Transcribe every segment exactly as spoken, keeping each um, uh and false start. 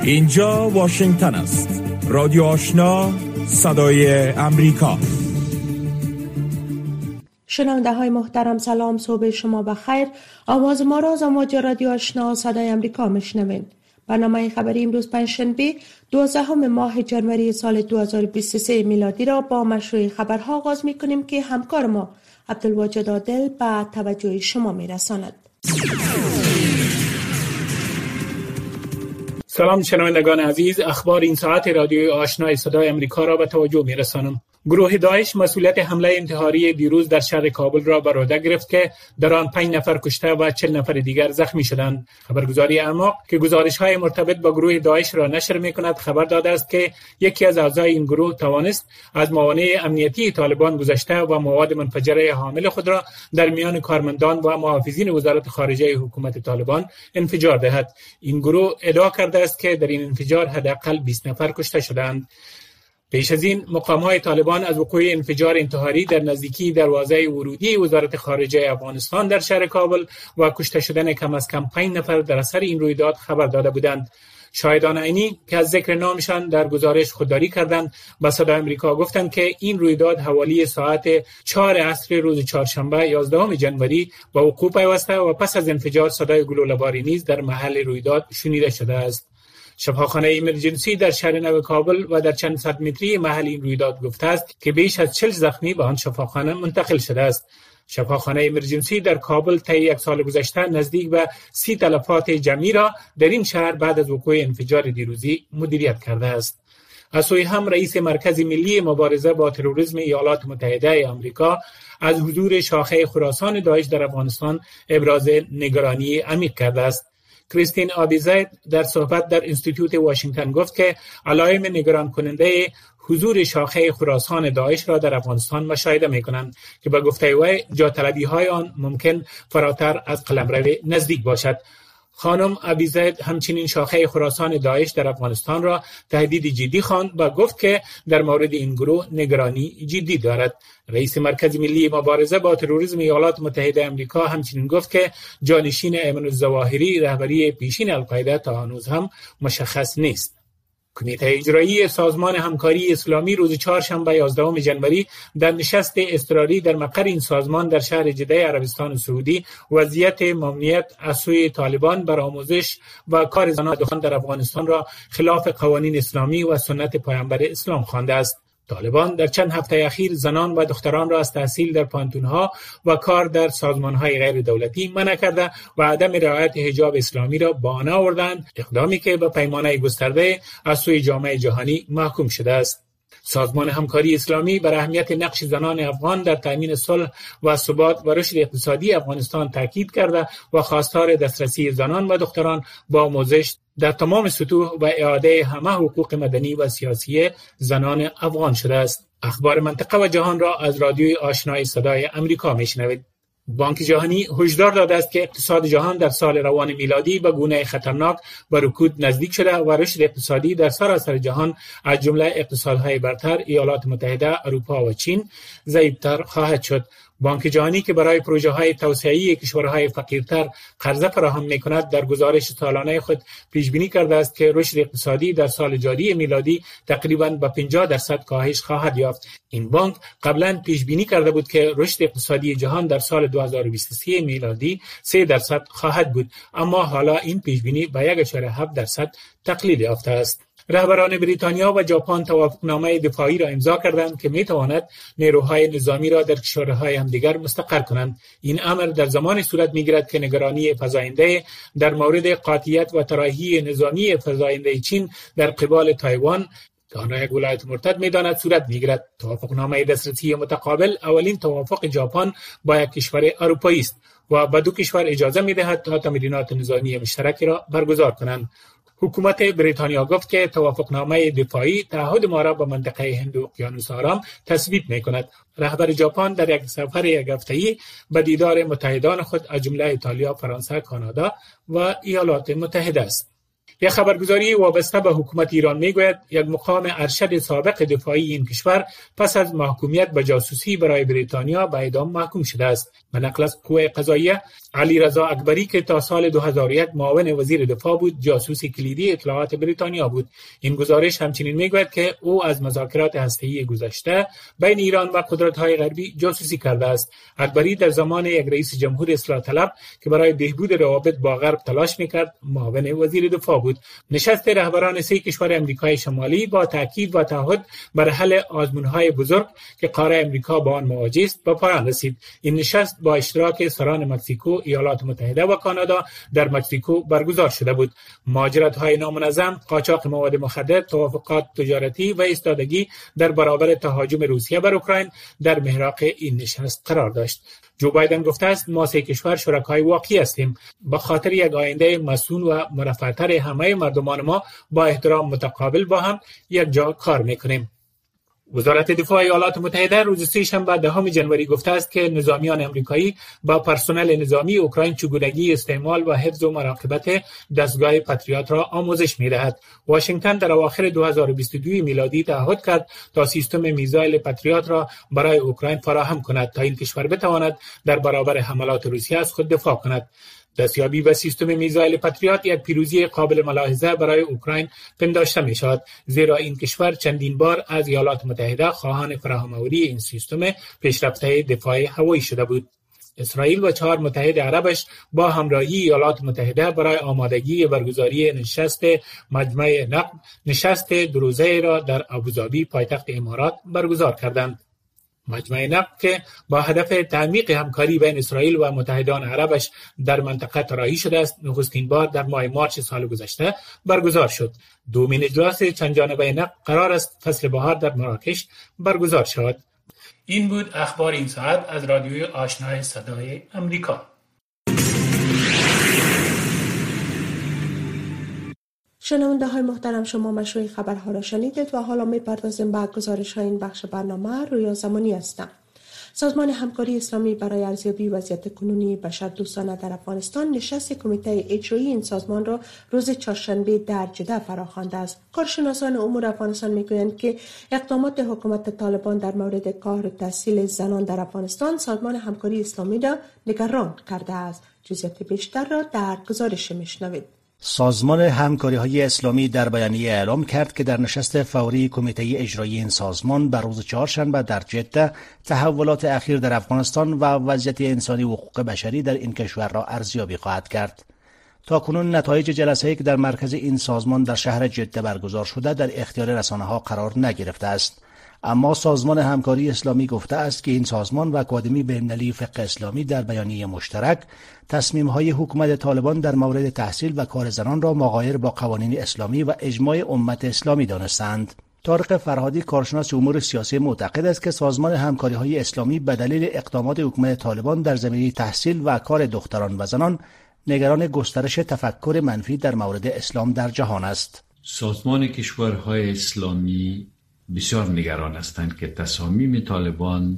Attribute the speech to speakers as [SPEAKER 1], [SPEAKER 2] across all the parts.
[SPEAKER 1] اینجا واشنگتن است. رادیو آشنا، صدای امریکا.
[SPEAKER 2] شنونده های محترم سلام، صبح شما بخیر. آواز ما را از امواج رادیو آشنا صدای امریکا میشنوین. برنامه خبری امروز پنجشنبه دوازدهم ماه جنوری سال دو هزار و بیست و سه میلادی را با مشروع خبرها آغاز میکنیم که همکار ما عبدالواجد عادل به توجه شما میرساند.
[SPEAKER 3] سلام شنوندگان عزیز، اخبار این ساعت رادیوی آشنای صدای امریکا را به توجه میرسانم. گروه داعش مسئولیت حمله انتحاری دیروز در شهر کابل را بر عهده گرفت که در آن پنج نفر کشته و چهل نفر دیگر زخمی شدند. خبرگزاری اعماق که گزارش‌های مرتبط با گروه داعش را نشر می‌کند خبر داده است که یکی از اعضای این گروه توانست از موانع امنیتی طالبان گذشته و مواد منفجره حامل خود را در میان کارمندان و محافظین وزارت خارجه حکومت طالبان انفجار دهد. این گروه ادعا کرده است که در این انفجار حداقل بیست نفر کشته شدند. پیش از این مقام‌های طالبان از وقوع انفجار انتحاری در نزدیکی دروازه ورودی وزارت خارجه افغانستان در شهر کابل و کشته شدن کم از کم پنج نفر در اثر این رویداد خبر داده بودند. شاهدان عینی که از ذکر نامشان در گزارش خودداری کردند به صدای امریکا گفتند که این رویداد حوالی ساعت چهار عصر روز چهارشنبه یازدهم جنوری به وقوع پیوسته و پس از انفجار صدای گلوله‌باری نیز در محل رویداد شنیده شده است. شفاخانه ایمرجنسی در شهر نو کابل و در چند صد متری محل این رویداد گفته است که بیش از چهل زخمی به آن شفاخانه منتقل شده است. شفاخانه ایمرجنسی در کابل طی یک سال گذشته نزدیک به سی تلفات جمعی را در این شهر بعد از وقوع انفجار دیروزی مدیریت کرده است. از سوی هم رئیس مرکز ملی مبارزه با تروریسم ایالات متحده آمریکا از حضور شاخه خراسان داعش در افغانستان ابراز نگرانی عمیق کرده است. کریستین آبیزاید در صحبت در انستیتوت واشنگتن گفت که علائم نگران کننده حضور شاخه خراسان داعش را در افغانستان مشاهده می‌کنند که به گفته وی جاطلبی‌های آن ممکن فراتر از قلمرو نزدیک باشد. خانم آبیزاید همچنین شاخه خراسان داعش در افغانستان را تهدید جدی خواند و گفت که در مورد این گروه نگرانی جدی دارد. رئیس مرکز ملی مبارزه با تروریسم ایالات متحده آمریکا همچنین گفت که جانشین ایمن الظواهری رهبری پیشین القاعده تا هنوز هم مشخص نیست. کمیته اجرایی سازمان همکاری اسلامی روز چهارشنبه یازدهم جنوری در نشست اضطراری در مقر این سازمان در شهر جده عربستان سعودی وضعیت ممنوعیت از سوی طالبان بر آموزش و کار زنان در افغانستان را خلاف قوانین اسلامی و سنت پیامبر اسلام خوانده است. طالبان در چند هفته اخیر زنان و دختران را از تحصیل در پانتونها و کار در سازمانهای غیر دولتی منع کرده و عدم رعایت حجاب اسلامی را بهانه آوردند، اقدامی که به پیمانه گسترده از سوی جامعه جهانی محکوم شده است. سازمان همکاری اسلامی بر اهمیت نقش زنان افغان در تامین صلح و ثبات و رشد اقتصادی افغانستان تاکید کرده و خواستار دسترسی زنان و دختران با آموزش در تمام سطوح و اعاده همه حقوق مدنی و سیاسی زنان افغان شده است. اخبار منطقه و جهان را از رادیوی آشنای صدای امریکا میشنوید. بانک جهانی هشدار داده است که اقتصاد جهان در سال روان میلادی به گونه خطرناک به رکود نزدیک شده و رشد اقتصادی در سراسر جهان از جمله اقتصادهای برتر ایالات متحده، اروپا و چین ضعیف‌تر خواهد شد. بانک جهانی که برای پروژه‌های توسعه‌ای کشورهای فقیرتر قرضه فراهم می‌کند در گزارش سالانه خود پیش‌بینی کرده است که رشد اقتصادی در سال جاری میلادی تقریباً به پنجاه درصد کاهش خواهد یافت. این بانک قبلاً پیش‌بینی کرده بود که رشد اقتصادی جهان در سال دو هزار و بیست و سه میلادی سه درصد خواهد بود، اما حالا این پیش‌بینی به یک ممیز هفت درصد تقلیل یافته است. رهبران بریتانیا و ژاپن توافقنامه دفاعی را امضا کردند که می‌تواند نیروهای نظامی را در کشورهای همدیگر مستقر کنند. این امر در زمانی صورت می‌گیرد که نگرانی فزاینده در مورد قاطعیت و طراحی نظامی فزاینده چین در قبال تایوان که آن را یک ولایت مرتد می‌داند صورت می‌گیرد. توافقنامه دسترسی متقابل اولین توافق ژاپن با یک کشور اروپایی است و به دو کشور اجازه می‌دهد تا تمرینات نظامی مشترکی را برگزار کنند. حکومت بریتانیا گفت که توافقنامه دفاعی تعهد ما را به منطقه هند و اقیانوس آرام تثبیت می‌کند. رهبر ژاپن در یک سفر یک هفته‌ای به دیدار متحدان خود از جمله ایتالیا، فرانسه، کانادا و ایالات متحده است. یک خبرگزاری وابسته به حکومت ایران میگوید یک مقام ارشد سابق دفاعی این کشور پس از محکومیت به جاسوسی برای بریتانیا به اعدام محکوم شده است. به نقل از قوه قضاییه، علیرضا اکبری که تا سال دو هزار و یک معاون وزیر دفاع بود، جاسوس کلیدی اطلاعات بریتانیا بود. این گزارش همچنین میگوید که او از مذاکرات هسته‌ای گذشته بین ایران و قدرت‌های غربی جاسوسی کرده است. اکبری در زمان یک رئیس جمهور اصلاح طلب که برای بهبود روابط با غرب تلاش میکرد، معاون وزیر دفاع بود. نشست رهبران سه کشور امریکای شمالی با تاکید و تعهد بر حل آزمون‌های بزرگ که قاره امریکا با آن مواجه است به پایان رسید. این نشست با اشتراک سران مکزیکو، ایالات متحده و کانادا در مکزیکو برگزار شده بود. مهاجرت‌های نامنظم، قاچاق مواد مخدر، توافقات تجارتی و ایستادگی در برابر تهاجم روسیه بر اوکراین در محراق این نشست قرار داشت. جو بایدن گفته است ما سه کشور شرکای واقعی هستیم. به خاطر یک آینده مسئول و مرفع‌تر همه مردمان ما با احترام متقابل با هم یک جا کار میکنیم. وزارت دفاع ایالات متحده روز سه‌شنبه دهم ژانویه گفته است که نظامیان آمریکایی با پرسنل نظامی اوکراین چگونگی استعمال و حفظ و مراقبت دستگاه پاتریوت را آموزش می‌دهد. واشنگتن در اواخر دو هزار و بیست و دو میلادی تعهد کرد تا سیستم میزایل پاتریوت را برای اوکراین فراهم کند تا این کشور بتواند در برابر حملات روسیه از خود دفاع کند. دستیابی به سیستم میزایل پاتریوت یک پیروزی قابل ملاحظه برای اوکراین پنداشته می شود، زیرا این کشور چندین بار از ایالات متحده خواهان فراهم‌آوری این سیستم پیشرفته دفاع هوایی شده بود. اسرائیل و چهار متحد عربش با همراهی ایالات متحده برای آمادگی برگزاری نشست مجمع نقد نشست دو روزه را در ابوظبی پایتخت امارات برگزار کردند. مجمع نقد که با هدف تعمیق همکاری بین اسرائیل و متحدان عربش در منطقه طراحی شده است، نخستین بار در ماه مارس سال گذشته برگزار شد. دومین اجلاس چند جانبه نقد قرار است فصل بهار در مراکش برگزار شود. این بود اخبار این ساعت از رادیوی آشنای صدای امریکا.
[SPEAKER 2] شنونده های محترم، شما مشروع خبرها را شنیدید و حالا می پردازیم به گزارش های این بخش برنامه. رویا زمانی هستم. سازمان همکاری اسلامی برای ارزیابی وضعیت کنونی بشردوستانه در افغانستان نشست کمیته اجرایی این سازمان را روز چهارشنبه در جده فراخوانده است. کارشناسان امور افغانستان میگویند که اقدامات حکومت طالبان در مورد کار و تحصیل زنان در افغانستان سازمان همکاری اسلامی را نگران کرده است. جزئیات بیشتر را در گزارش میشنوید.
[SPEAKER 4] سازمان همکاری‌های اسلامی در بیانیه اعلام کرد که در نشست فوری کمیته اجرایی این سازمان بر روز چهارشنبه در جده تحولات اخیر در افغانستان و وضعیت انسانی و حقوق بشری در این کشور را ارزیابی خواهد کرد. تاکنون نتایج جلسه‌ای که در مرکز این سازمان در شهر جده برگزار شده در اختیار رسانه‌ها قرار نگرفته است. اما سازمان همکاری اسلامی گفته است که این سازمان و اکادمی بین‌المللی فقه اسلامی در بیانیه مشترک تصمیم‌های حکومت طالبان در مورد تحصیل و کار زنان را مغایر با قوانین اسلامی و اجماع امت اسلامی دانستند. طارق فرهادی کارشناس امور سیاسی معتقد است که سازمان همکاری‌های اسلامی به دلیل اقدامات حکومت طالبان در زمینه تحصیل و کار دختران و زنان نگران گسترش تفکر منفی در مورد اسلام در جهان است.
[SPEAKER 5] سازمان کشورهای اسلامی بسیار نگران هستند که تصامیم طالبان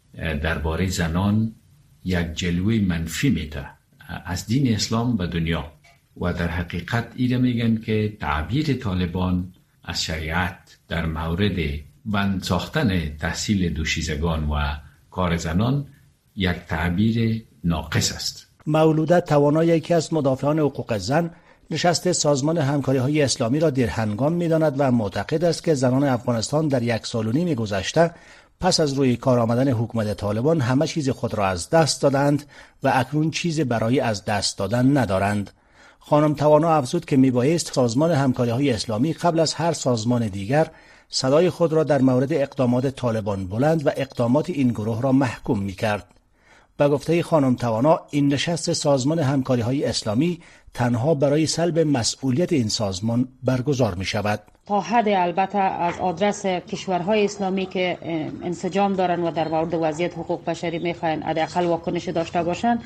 [SPEAKER 5] درباره زنان یک جلوه منفی میده از دین اسلام به دنیا و در حقیقت ایره میگن که تعبیر طالبان از شریعت در مورد بند ساختن تحصیل دوشیزگان و کار زنان یک تعبیر ناقص است.
[SPEAKER 4] مولوده توانا یکی از مدافعان حقوق زن نشست سازمان همکاری‌های اسلامی را درهنگام می‌داند و معتقد است که زنان افغانستان در یک سال و نیم گذشته پس از روی کار آمدن حکومت طالبان همه چیز خود را از دست دادند و اکنون چیز برای از دست دادن ندارند. خانم توانا افزود که میبایست سازمان همکاری‌های اسلامی قبل از هر سازمان دیگر صدای خود را در مورد اقدامات طالبان بلند و اقدامات این گروه را محکوم می‌کرد. به گفته خانم توانا این نشست سازمان همکاری‌های اسلامی تنها برای سلب مسئولیت این سازمان برگزار می شود.
[SPEAKER 6] تا حد البته از آدرس کشورهای اسلامی که انسجام دارن و در مورد وضعیت حقوق بشری میخواین حداقل واکنش داشته باشن،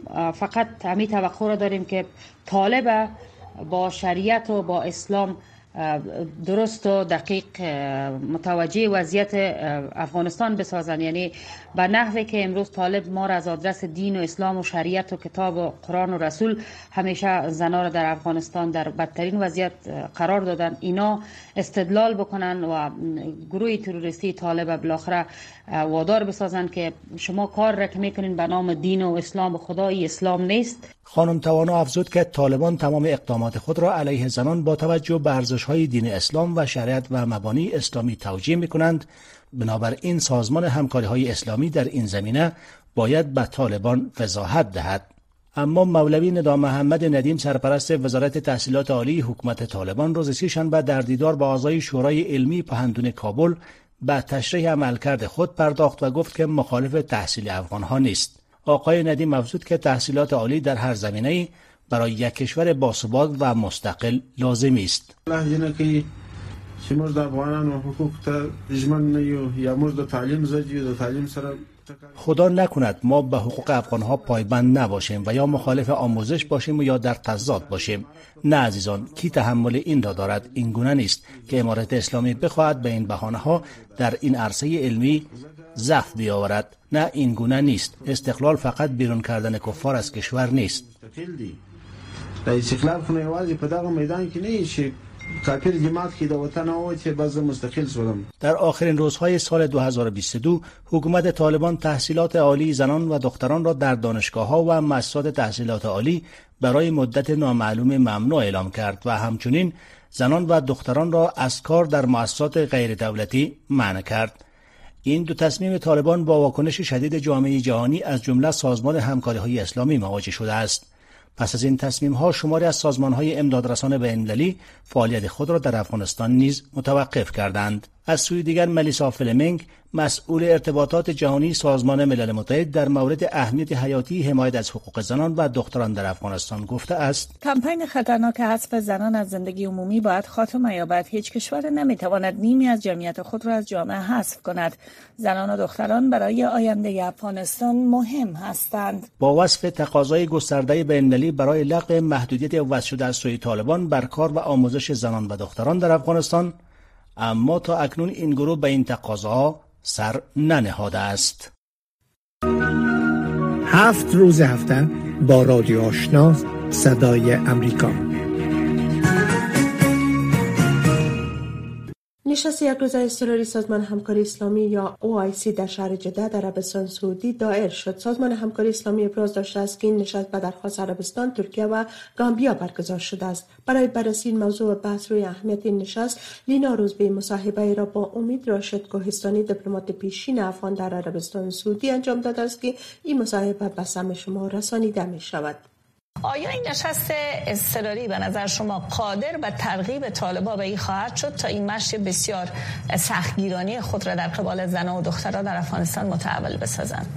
[SPEAKER 6] فقط همین توقع را داریم که طالب با شریعت و با اسلام درست و دقیق متوجه وضعیت افغانستان بسازن. یعنی به نحوی که امروز طالب ما را از آدرس دین و اسلام و شریعت و کتاب و قرآن و رسول همیشه زنان را در افغانستان در بدترین وضعیت قرار دادن، اینا استدلال بکنن و گروه تروریستی طالب بالاخره وادار بسازن که شما کار را که میکنین به نام دین و اسلام و خدای اسلام نیست.
[SPEAKER 4] خانم توانا افزود که طالبان تمام اقدامات خود را علیه زنان با توجه به ارزش‌های دین اسلام و شریعت و مبانی اسلامی توجیه می‌کنند. بنابراین سازمان همکاری‌های اسلامی در این زمینه باید به طالبان وضاحت دهد. اما مولوی ندا محمد ندیم سرپرست وزارت تحصیلات عالی حکومت طالبان روز سه‌شنبه در دیدار با اعضای شورای علمی پهندون کابل به تشریح عملکرد خود پرداخت و گفت که مخالف تحصیل افغان‌ها نیست. آقای ندیم افزود که تحصیلات عالی در هر زمینه‌ای برای یک کشور باثبات و مستقل لازمی است.
[SPEAKER 7] موږ د افغانانو حقوق ته ژمن نه یو یا موږ د تعلیم زدیو د تعلیم سره
[SPEAKER 4] خدا نکند ما به حقوق افغانها پایبند نباشیم و یا مخالف آموزش باشیم و یا در تضاد باشیم. نه عزیزان، کی تحمل این را دارد؟ این گونه نیست که امارت اسلامی بخواهد به این بهانه‌ها در این عرصه علمی ضعف بیاورد. نه، این گونه نیست. استقلال فقط بیرون کردن کفار از کشور نیست.
[SPEAKER 7] د استقلال خو نه یوازې په دغه میدان کې نه شي کافر جماعت کې د وطن او چې باز مستقل شدم.
[SPEAKER 4] در آخرین روزهای سال دو هزار و بیست و دو حکومت طالبان تحصیلات عالی زنان و دختران را در دانشگاه‌ها و مؤسسات تحصیلات عالی برای مدت نامعلوم ممنوع اعلام کرد و همچنین زنان و دختران را از کار در مؤسسات غیر دولتی منع کرد. این دو تصمیم طالبان با واکنش شدید جامعه جهانی از جمله سازمان همکاری‌های اسلامی مواجه شده است. پس از این تصمیم‌ها شماری از سازمان‌های امدادرسان بین‌المللی فعالیت خود را در افغانستان نیز متوقف کردند. از سوی دیگر ملیسا فلمینگ مسئول ارتباطات جهانی سازمان ملل متحد در مورد اهمیت حیاتی حمایت از حقوق زنان و دختران در افغانستان گفته است:
[SPEAKER 8] کمپین خطرناک حذف زنان از زندگی عمومی باید خاتمه یابد. هیچ کشور نمیتواند نیمی از جمعیت خود را از جامعه حذف کند. زنان و دختران برای آینده افغانستان مهم هستند.
[SPEAKER 4] با وصف تقاضای گسترده بین‌المللی برای لغو محدودیت وضع شده از سوی طالبان بر کار و آموزش زنان و دختران در افغانستان، اما تا اکنون این گروه به این تقاضاها سر ننهاده است.
[SPEAKER 9] هفت روز هفته با رادیو آشنا صدای امریکا.
[SPEAKER 2] نشست یک روزه اضطراری سازمان همکاری اسلامی یا او آی سی در شهر جده در عربستان سعودی دایر شد. سازمان همکاری اسلامی ابراز داشته است که این نشست به درخواست عربستان، ترکیه و گامبیا برگزار شده است. برای بررسی این موضوع و بحث روی اهمیت این نشست، لینا روزبی مصاحبه ای را با امید راشد کوهستانی دیپلمات پیشین افغان در عربستان سعودی انجام داده است که این مصاحبه به سمع شما رسانیده می شود.
[SPEAKER 10] آیا این نشست اضطراری به نظر شما قادر به ترغیب طالبان به این خواهد شد تا این مشی بسیار سختگیرانی خود را در قبال زنان و دختران در افغانستان متحول بسازند؟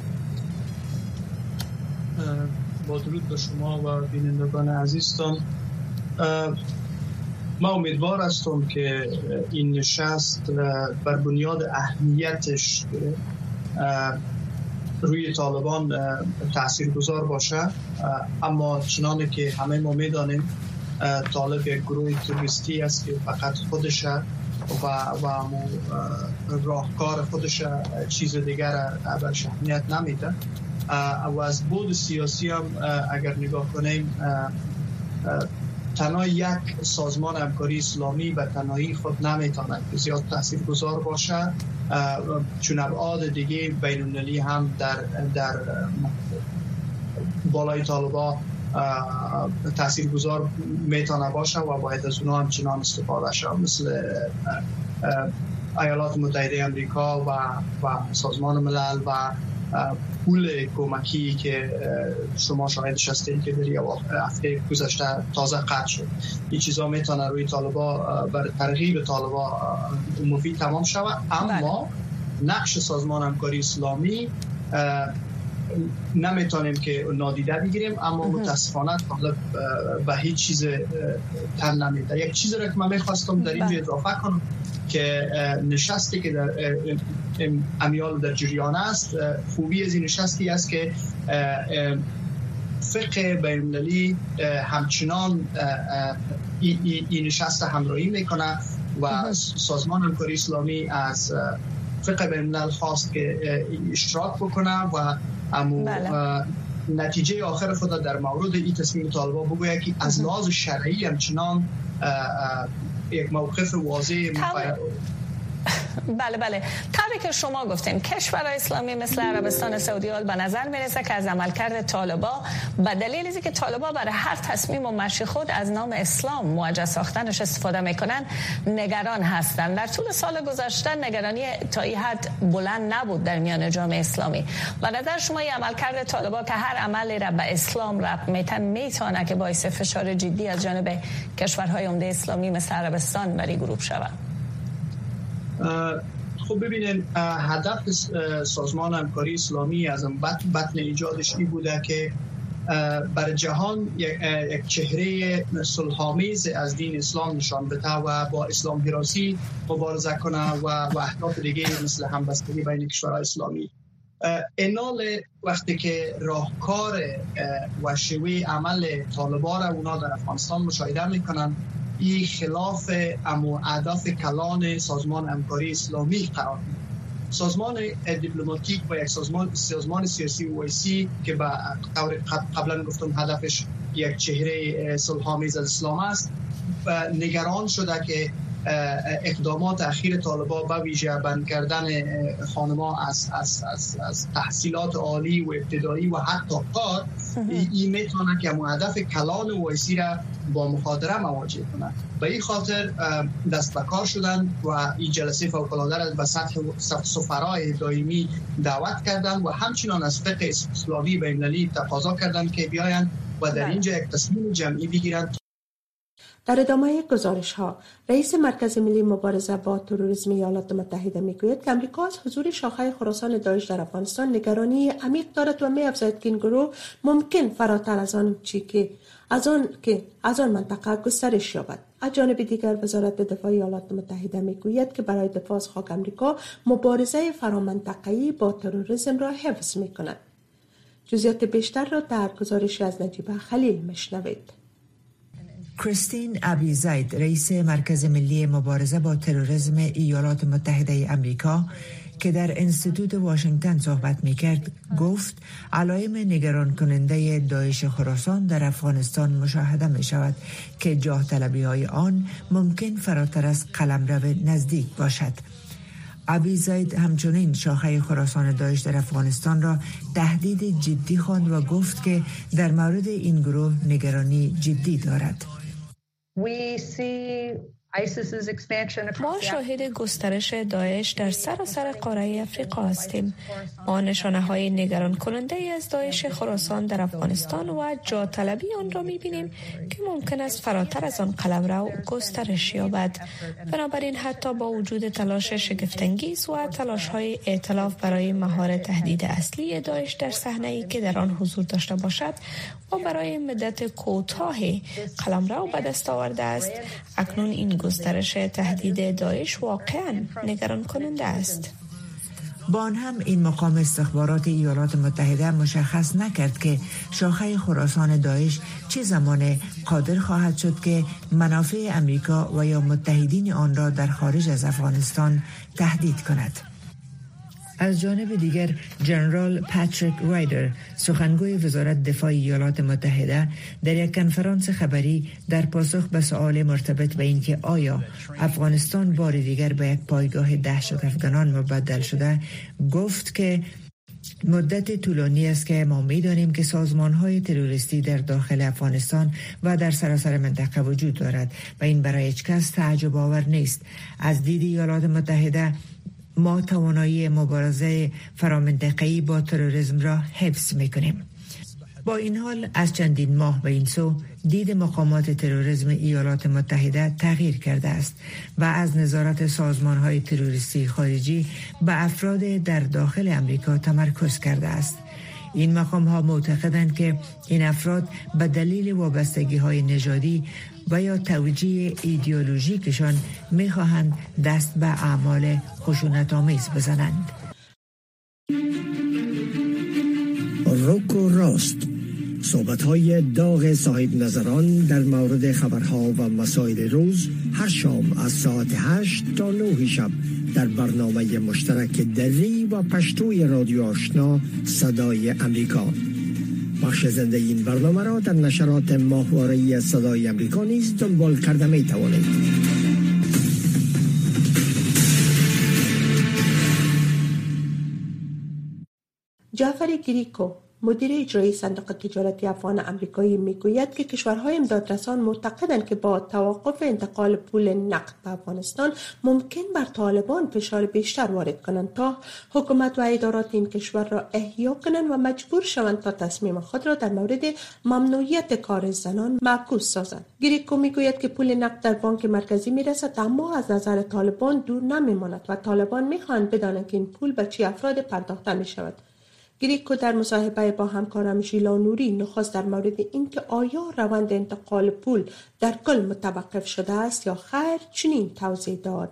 [SPEAKER 11] با درود به شما و بینندگان عزیزتان، ما امیدوار هستم که این نشست بر بنیاد اهمیتش روی طالبان تاثیرگذار باشه، اما چنانه که همه ما میدانیم طالب یک گروه تروریستی است که فقط خودش و و راهکار خودش چیز دیگر بر اهمیت نمیده و از بود سیاسی هم اگر نگاه کنیم تنها یک سازمان همکاری اسلامی به تنهایی خود نمیتواند زیاد تاثیرگذار باشه، چون ابعاد دیگه بین‌المللی هم در در بالای طالبان تاثیرگذار میتونه باشه و باید از اونها همچنان استفاده شه، مثل ایالات متحده امریکا و و سازمان ملل و پول کمکی که شما شاهدش هستید که در هفته گذشته تازه قطع شد. این چیزا میتونه روی طالبا بر ترغیب طالبا مفید تمام شود، اما نقش سازمان همکاری اسلامی نمیتونیم که نادیده بگیریم، اما متاسفانه طالب به هیچ چیز تن نمیده. یک چیزی را که من میخواستم در اینجا اضافه کنم که نشستی که در امیال در جریان است، خوبی از این نشستی است که فقه بین‌المللی همچنان این نشست همراهی میکنه و سازمان همکاری اسلامی از فقه بین‌الملل خواست که اشتراک بکنه و امو بله. نتیجه آخر خود در مورد این تصمیم طالبان بگوید که از لحاظ شرعی همچنان یک موقف واضح
[SPEAKER 10] بله بله طوری که شما گفتین کشورهای اسلامی مثل عربستان سعودی به نظر میرسه که از عملکرد طالبان به دلیل اینکه که طالبان برای هر تصمیم و مشی خود از نام اسلام موجه ساختنش استفاده میکنن نگران هستند. در طول سال گذشته نگرانی تا این حد بلند نبود در میان جامعه اسلامی. و نظر شما این عملکرد طالبان که هر عملی را به اسلام ربط میتن میتونه که باعث فشار جدی از جانب کشورهای عمده اسلامی مثل عربستان بر این گروه شود؟
[SPEAKER 11] خب ببینید هدف سازمان همکاری اسلامی از بطن ایجادش این بوده که بر جهان یک چهره صلح‌آمیز از دین اسلام نشان بده و با اسلام گرایی مبارزه کنه و اهداف دیگه مثل همبستگی بین کشورهای اسلامی. اینال وقتی که راهکار و شیوه عمل طالبان را اونا در افغانستان مشاهده میکنن این خلاف امو اهداف کلان سازمان همکاری اسلامی قرار می‌گیرد. سازمان دیپلماتیک و یک سازمان سازمان سیاسی اویسی که با قبلا گفتم هدفش یک چهره صلح‌آمیز از اسلام است و نگران شده که اقدامات اخیر طالبان به ویژه بند کردن خانم‌ها از از از از تحصیلات عالی و ابتدایی و حتی کار این میتونه که هدف کلان اویسی را با مخاطره مواجه کنند. به این خاطر دست به کار شدند و این جلسه فوق‌العاده را به سطح سفرای دائمی دعوت کردند و همچنان از فقه اسلامی بین‌المللی تقاضا کردند که بیایند و در اینجا یک تصمیم جمعی بگیرند.
[SPEAKER 2] در ادامه گزارش ها رئیس مرکز ملی مبارزه با تروریسم ایالات متحده میگوید که امریکا از حضور شاخه خراسان داعش در افغانستان نگرانی عمیق دارد و می‌افزاید که این گروه ممکن فراتر از آن چی که از آن که از آن منطقه گسترش یابد. از جانب دیگر وزارت دفاع ایالات متحده میگوید که برای دفاع از خاک امریکا مبارزه فرامنطقه‌ای با تروریسم را حفظ می‌کند. جزئیات بیشتر را در گزارشی از نجیبه خلیل میشنوید.
[SPEAKER 12] کریستین ابی زید رئیس مرکز ملی مبارزه با تروریسم ایالات متحده امریکا که در انستیتوت واشنگتن صحبت می‌کرد گفت علائم نگران کننده داعش خراسان در افغانستان مشاهده می‌شود که جاه طلبی‌های آن ممکن فراتر از قلمرو نزدیک باشد. ابی زید همچنین شاخه خراسان داعش در افغانستان را تهدید جدی خواند و گفت که در مورد این گروه نگرانی جدی دارد.
[SPEAKER 13] ما شاهد گسترش داعش در سراسر قاره افریقا هستیم. ما نشانه های نگران کننده از داعش خراسان در افغانستان و جا طلبی آن را می بینیم که ممکن است فراتر از آن قلمرو گسترش یابد. بنابراین حتی با وجود تلاش شگفت‌انگیز و تلاش های ائتلاف برای مهار تهدید اصلی داعش در صحنه‌ای که در آن حضور داشته باشد و برای مدت کوتاه قلمرو به دست آورده است، اکنون این گسترش تهدید داعش واقعاً نگران کننده است.
[SPEAKER 12] با آن هم این مقام استخبارات ایالات متحده مشخص نکرد که شاخه خراسان داعش چه زمان قادر خواهد شد که منافع امریکا و یا متحدین آن را در خارج از افغانستان تهدید کند. از جانب دیگر جنرال پاتریک رایدر سخنگوی وزارت دفاع ایالات متحده در یک کنفرانس خبری در پاسخ به سؤال مرتبط به اینکه آیا افغانستان بار دیگر به یک پایگاه دهشت افغانان مبدل شده گفت که مدت طولانی است که ما می‌دانیم که سازمان‌های تروریستی در داخل افغانستان و در سراسر منطقه وجود دارد و این برای هیچ کس تعجب آور نیست. از دید ایالات متحده ما توانایی مبارزه فرامنطقه‌ای با تروریسم را حفظ می‌کنیم. با این حال از چندین ماه به این سو دید مقامات تروریسم ایالات متحده تغییر کرده است و از نظارت سازمان‌های تروریستی خارجی به افراد در داخل امریکا تمرکز کرده است. این مقام‌ها معتقدند که این افراد به دلیل وابستگی‌های نژادی و یا توجیه ایدئولوژیکشان می‌خواهند دست به اعمال خشونت‌آمیز بزنند.
[SPEAKER 9] روک و راست صحبت‌های داغ صاحب نظران در مورد خبرها و مسائل روز هر شام از ساعت هشت تا نه شب در برنامه مشترک دری و پشتوی رادیو آشنا صدای امریکا. بخش زنده این برنامه را در نشرات ماهواره‌ای صدای امریکا نیز دنبال کرده می توانید.
[SPEAKER 2] جعفر گریکو، مدیر اجرایی صندوق تجارتی افغان امریکایی، میگوید که کشورهای امدادرسان معتقدند که با توقف انتقال پول نقد به افغانستان ممکن بر طالبان فشار بیشتر وارد کنند تا حکومت و ادارات این کشور را احیا کنند و مجبور شوند تا تصمیم خود را در مورد ممنوعیت کار زنان معکوس سازند. گریکو میگوید که پول نقد در بانک مرکزی میرسد اما از نظر طالبان دور نمیماند و طالبان میخواهند بدانند که این پول به چه افراد پرداخته میشود. گریکو در مصاحبه با همکارم ژیلا نوری نخست در مورد اینکه آیا روند انتقال پول در کل متوقف شده است یا خیر چنین توضیح داد.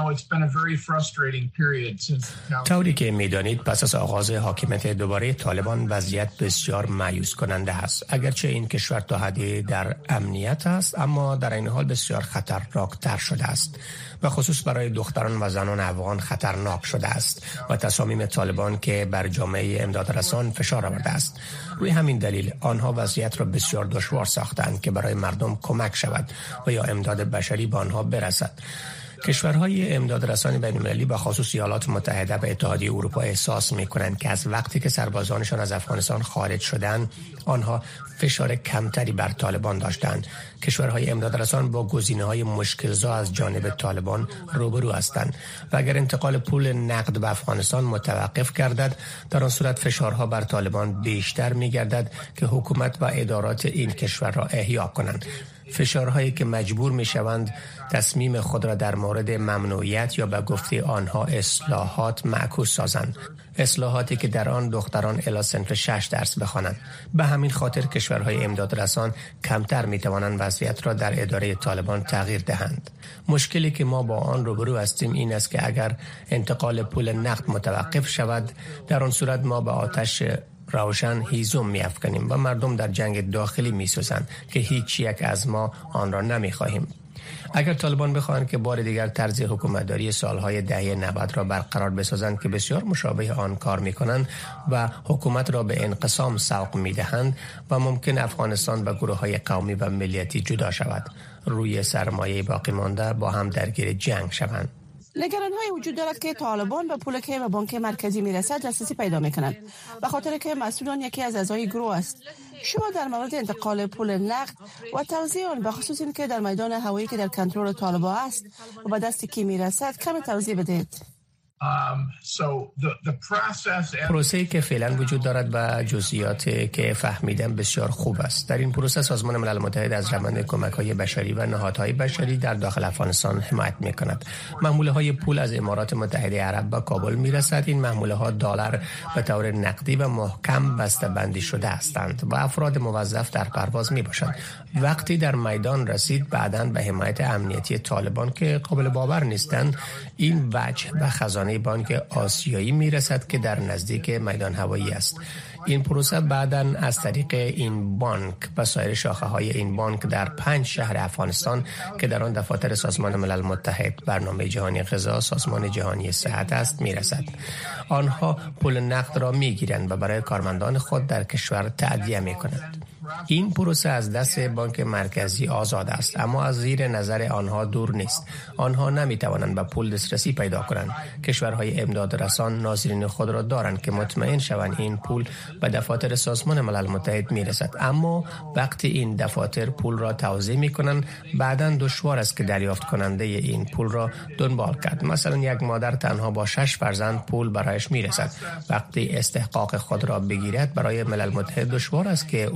[SPEAKER 14] طوری که می‌دانید پس از آغاز حاکمیت دوباره طالبان وضعیت بسیار مایوس کننده است. اگرچه این کشور تا حدی در امنیت است اما در این حال بسیار خطرناکتر شده است و خصوص برای دختران و زنان افغان خطرناک شده است و تصامیم طالبان که بر جامعه امدادرسان فشار آورده است. روی همین دلیل آنها وضعیت را بسیار دشوار ساختند که برای مردم کمک شود و یا امداد بشری به آنها برسد. کشورهای امدادرسان بین‌المللی به خصوص ایالات متحده و اتحادیه اروپا احساس می‌کنند که از وقتی که سربازانشان از افغانستان خارج شدند آنها فشار کمتری بر طالبان داشتند. کشورهای امدادرسان با گزینه‌های مشکل‌زا از جانب طالبان روبرو هستند و اگر انتقال پول نقد به افغانستان متوقف گردد در آن صورت فشارها بر طالبان بیشتر می‌گردد که حکومت و ادارات این کشور را احیا کنند. فشارهایی که مجبور می شوند تصمیم خود را در مورد ممنوعیت یا به گفته آنها اصلاحات معکوس سازند. اصلاحاتی که در آن دختران الی صنف شش درس بخوانند. به همین خاطر کشورهای امدادرسان کمتر می توانند وضعیت را در اداره طالبان تغییر دهند. مشکلی که ما با آن روبرو هستیم این است که اگر انتقال پول نقد متوقف شود در آن صورت ما به آتش روشن هیزم می‌افکنیم و مردم در جنگ داخلی می‌سوزند که هیچ یک از ما آن را نمی‌خواهیم. اگر طالبان بخواهند که بار دیگر طرز حکومتداری سالهای دهه نود را برقرار بسازند که بسیار مشابه آن کار می‌کنند و حکومت را به انقسام سوق می‌دهند و ممکن افغانستان و گروه‌های قومی و ملیتی جدا شود، روی سرمایه باقی مانده با هم درگیر جنگ شوند.
[SPEAKER 15] نگران‌های وجود دارد که طالبان به پول که به بانک مرکزی میرسد دسترسی پیدا می‌کنند به خاطر که مسئولان یکی از اعضای گروه است. شما در مورد انتقال پول نقد و توزیع آن به خصوص این که در میدان هوایی که در کنترل طالبان است و به دست کی میرسد کمی توضیح بدهید.
[SPEAKER 14] پروسه‌ای که فعلا وجود دارد و جزئیاتی که فهمیدم بسیار خوب است. در این پروسه سازمان ملل متحد از روند کمک‌های بشری و نهادهای بشری در داخل افغانستان حمایت می‌کند. محموله‌های پول از امارات متحده عرب به کابل می‌رسد. این محموله‌ها دلار به طور نقدی و محکم بسته‌بندی شده هستند و افراد موظف در پرواز می‌باشند. وقتی در میدان رسید بعداً به حمایت امنیتی طالبان که قابل باور نیستند این وجه به خزانه بانک آسیایی میرسد که در نزدیک میدان هوایی است. این پروسه بعداً از طریق این بانک و سایر شاخه های این بانک در پنج شهر افغانستان که در آن دفاتر سازمان ملل متحد، برنامه جهانی غذا، سازمان جهانی صحت است میرسد. آنها پول نقد را میگیرند و برای کارمندان خود در کشور تأدیه میکنند. این پروسه از دست بانک مرکزی آزاد است اما از زیر نظر آنها دور نیست. آنها نمی توانند به پول دسترسی پیدا کنند. کشورهای امدادرسان ناظرین خود را دارند که مطمئن شوند این پول به دفاتر سازمان ملل متحد می رسد، اما وقتی این دفاتر پول را توزیع می کنند بعداً دشوار است که دریافت کننده این پول را دنبال کرد. مثلا یک مادر تنها با شش فرزند پول برایش می رسد. وقتی استحقاق خود را بگیرد برای ملل متحد دشوار است که او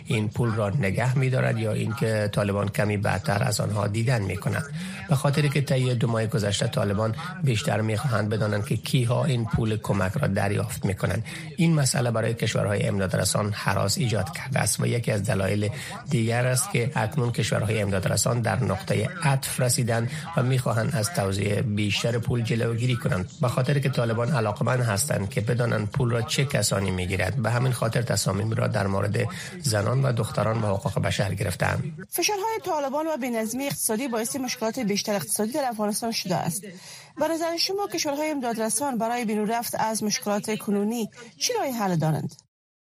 [SPEAKER 14] این پول را نگه می‌دارد یا اینکه طالبان کمی بدتر از آنها دیدن می‌کند؟ به خاطر که طی دو ماه گذشته طالبان بیشتر می‌خواهند بدانند که کیها این پول کمک را دریافت می‌کنند. این مسئله برای کشورهای امدادرسان هراس ایجاد کرده است و یکی از دلایل دیگر است که اکنون کشورهای امدادرسان در نقطه عطف رسیدند و می‌خواهند از توزیع بیشتر پول جلوگیری کنند، به خاطر که طالبان علاقمند هستند که بدانند پول را چه کسانی می‌گیرد. به همین خاطر تصامیم را در مورد زنان و دختران و حقوق بشر گرفتند.
[SPEAKER 15] فشارهای طالبان و بی‌نظمی اقتصادی باعث مشکلات بیشتر اقتصادی در افغانستان شده است. به نظر شما کشورهای امدادرسان برای بیرون رفت از مشکلات کنونی چه راه حل دارند؟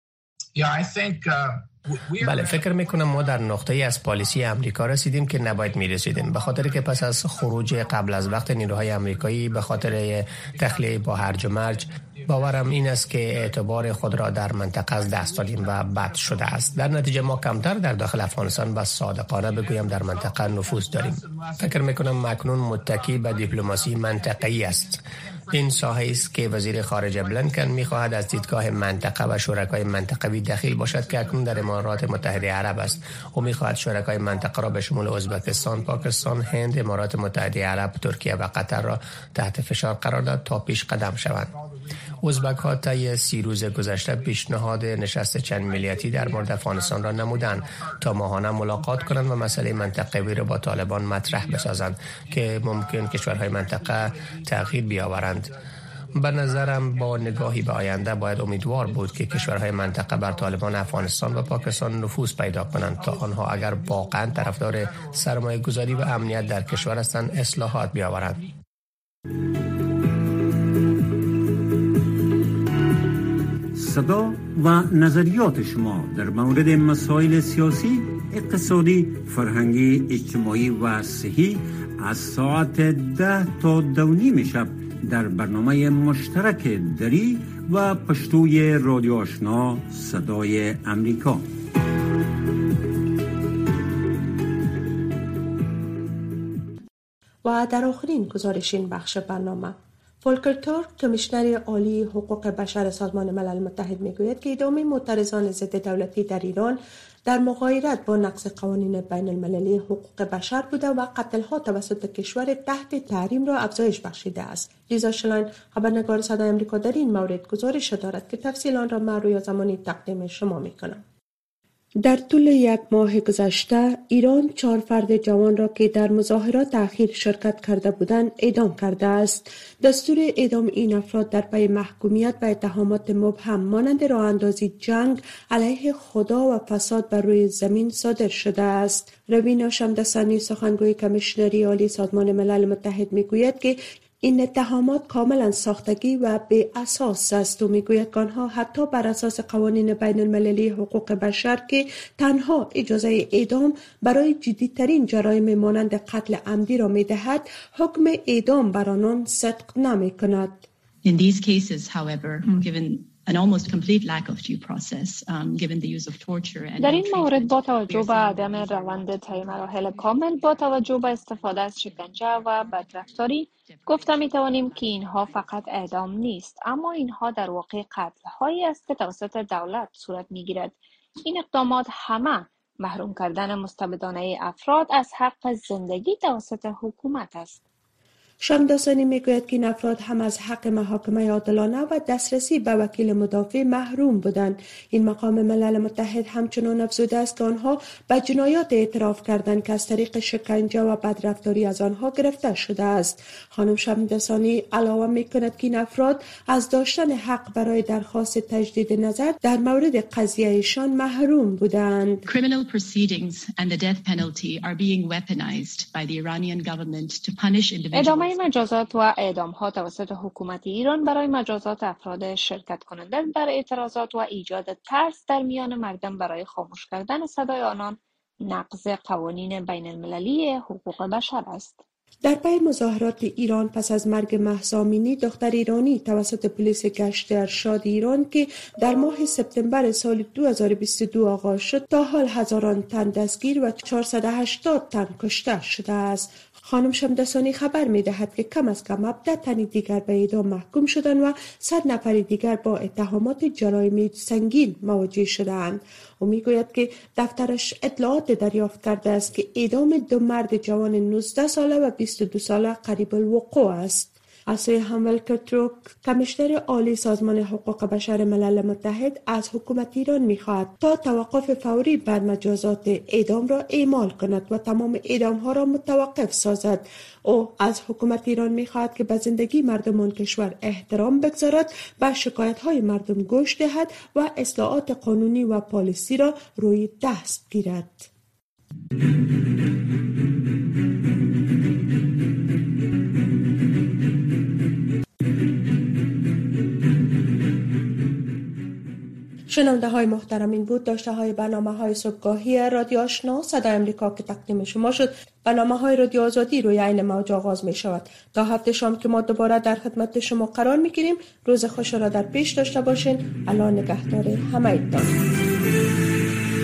[SPEAKER 14] بله، فکر میکنم ما در نقطه‌ای از پالیسی امریکا رسیدیم که نباید میرسیدیم، به خاطر که پس از خروج قبل از وقت نیروهای امریکایی به خاطر تخلیه با هرج و مرج، باورم این است که اعتبار خود را در منطقه از دست دادیم و بد شده است. در نتیجه ما کمتر در داخل افغانستان و صادقانه بگویم در منطقه نفوذ داریم. فکر میکنم مکنون متکی به دیپلماسی منطقه‌ای است. این ساحه است که وزیر خارجه بلینکن می‌خواهد از دیدگاه منطقه و شرکای منطقوی دخیل باشد که اکنون در امارات متحده عرب است. او می‌خواهد شرکای منطقه را به شمول ازبکستان، پاکستان، هند، امارات متحده عرب، ترکیه و قطر را تحت فشار قرار داد تا پیش قدم شوند. ازبک‌ها طی سی روز گذشته پیشنهاد نشست چند ملیتی در مورد افغانستان را نمودند تا ماهانه ملاقات کنند و مسئله منطقوی را با طالبان مطرح بسازند که ممکن کشورهای منطقه تغییر بیاورند. به نظرم با نگاهی به آینده باید امیدوار بود که کشورهای منطقه بر طالبان افغانستان و پاکستان نفوذ پیدا کنند تا آنها اگر واقعا طرفدار سرمایه گذاری و امنیت در کشور هستند اصلاحات بیاورند.
[SPEAKER 16] صدا و نظریات شما در مورد مسائل سیاسی، اقتصادی، فرهنگی، اجتماعی و صحی از ساعت ده تا دو نیم شب در برنامه مشترک دری و پشتوی رادیو آشنا صدای امریکا.
[SPEAKER 2] و در آخرین گزارش این بخش برنامه، فولکر تورک، کمیشنر عالی حقوق بشر سازمان ملل متحد میگوید که اعدام معترضان ضد دولتی در ایران در مغایرت با نقض قوانین بین المللی حقوق بشر بوده و قتل‌ها توسط کشور تحت تحریم را افزایش بخشیده است. لیزا شلاین، خبرنگار صدای آمریکا، در این مورد گزارش دارد که تفصیل آن را من رویا زمانی تقدیم شما می‌کنم. در طول یک ماه گذشته ایران چهار فرد جوان را که در مظاهرات اخیر شرکت کرده بودند اعدام کرده است. دستور اعدام این افراد در پی محکومیت به اتهامات مبهم مانند راه اندازی جنگ علیه خدا و فساد بر روی زمین صادر شده است. روینا شمدسانی، سخنگوی کمیشنری عالی سازمان ملل متحد، میگوید که این اتهامات کاملا ساختگی و بی اساس است و میگوید که آنها حتی بر اساس قوانین بین المللی حقوق بشر که تنها اجازه اعدام برای جدیترین جرایم مانند قتل عمدی را میدهد، حکم اعدام بر آنان صدق نمی کند.
[SPEAKER 17] In these cases, however, given an almost complete lack of due process, um, given the use of torture and
[SPEAKER 13] در این مورد با توجه به عدم روند طی مراحل کامل، با توجه به استفاده از شکنجه و بدرفتاری، گفته می توانیم که اینها فقط اعدام نیست، اما اینها در واقع قتل‌هایی است که توسط دولت صورت می‌گیرد. این اقدامات همه محروم کردن مستبدانه افراد از حق زندگی توسط حکومت است.
[SPEAKER 2] شمداسانی میگوید که این افراد هم از حق محاکمه عادلانه و دسترسی به وکیل مدافع محروم بودند. این مقام ملل متحد همچنان افزوده است که آنها به جنایات اعتراف کردند که از طریق شکنجه و بدرفتاری از آنها گرفته شده است. خانم شمداسانی علاوه میکند که این افراد از داشتن حق برای درخواست تجدید نظر در مورد قضیه ایشان محروم بودند.
[SPEAKER 17] Criminal proceedings and the death penalty are being weaponized by the Iranian government to punish individuals.
[SPEAKER 13] مجازات و اعدام‌ها توسط حکومت ایران برای مجازات افراد شرکت کننده در اعتراضات و ایجاد ترس در میان مردم برای خاموش کردن صدای آنان نقض قوانین بین المللی حقوق بشر است.
[SPEAKER 2] در پی مظاهرات ایران پس از مرگ مهسا امینی، دختر ایرانی توسط پلیس گشت ارشاد ایران که در ماه سپتامبر سال دو هزار و بیست و دو آغاز شد، تا حال هزاران تن دستگیر و چهارصد و هشتاد تن کشته شده است. خانم شمدسانی خبر می دهد که کم از کم هفده تن دیگر به اعدام محکوم شدند و صد نفر دیگر با اتهامات جرایم سنگین مواجه شدند. او می گوید که دفترش اطلاعات دریافت کرده است که اعدام دو مرد جوان نوزده ساله و بیست و دو ساله قریب الوقوع است. از سوی هم ولکر تروک، کمیشنر عالی سازمان حقوق بشر ملل متحد، از حکومت ایران می‌خواهد تا توقف فوری بر مجازات اعدام را اعمال کند و تمام اعدام‌ها را متوقف سازد. او از حکومت ایران می‌خواهد که به زندگی مردمان کشور احترام بگذارد، به شکایت‌های مردم گوش دهد و اصلاحات قانونی و پالیسی را روی دست گیرد. شنونده های محترم، این بود داشته های برنامه های صبحگاهی رادیو آشنا صدای امریکا که تقدیم شما شد. برنامه های رادیو آزادی روی عین موج آغاز می شود. تا هفته شام که ما دوباره در خدمت شما قرار می گیریم. روز خوش را در پیش داشته باشین. الله نگهدار همه ایتان.